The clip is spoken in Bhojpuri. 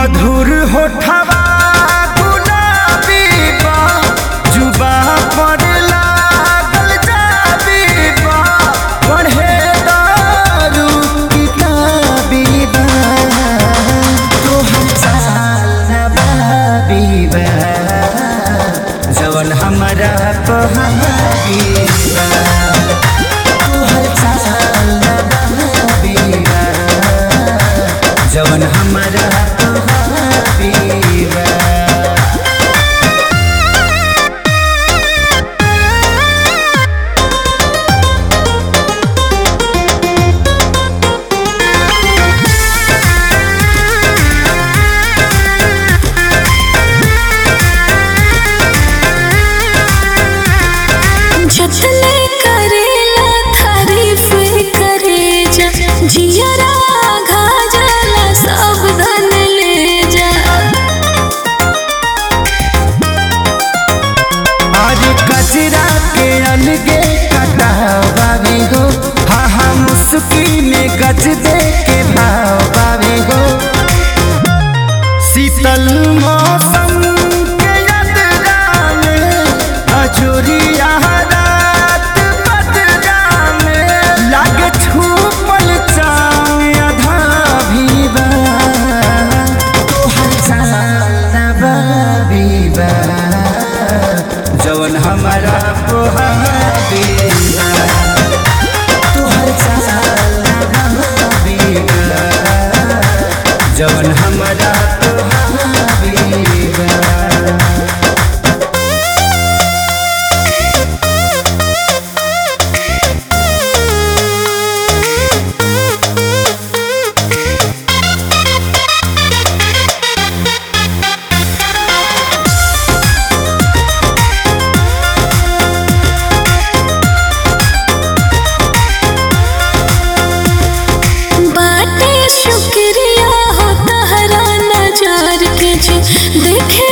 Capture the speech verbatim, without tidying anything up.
मधुर होठवा गुलाबी बा, जुबा पर लागल जाबी बा, पढ़े दारू किताबी बा, तोहर चाल नवाबी बा, जवन हमरा पहाबी बा, तोहर चाल नवाबी बा, जवन हमरा पहाबी बा। जतने करेला तारीफ करे जा, जियरा घाजला सब धन ले जा। आज कचरा के अलगे कटावावी हो, हाँ हाँ मुस्की में गज दे के भावावी हो, शीतल मौसम के यात्रा में अजोरिया रात बदरा में लागे छूपल चाँद आधा भी बा, तोहर चाल नवाबी बा, जवन हमरा पहाबी बा, तोहर चाल नवाबी बा, जवन हमरा पहाबी बा। बाटे शुक्रिया हो तहरा नजार के जी, देखे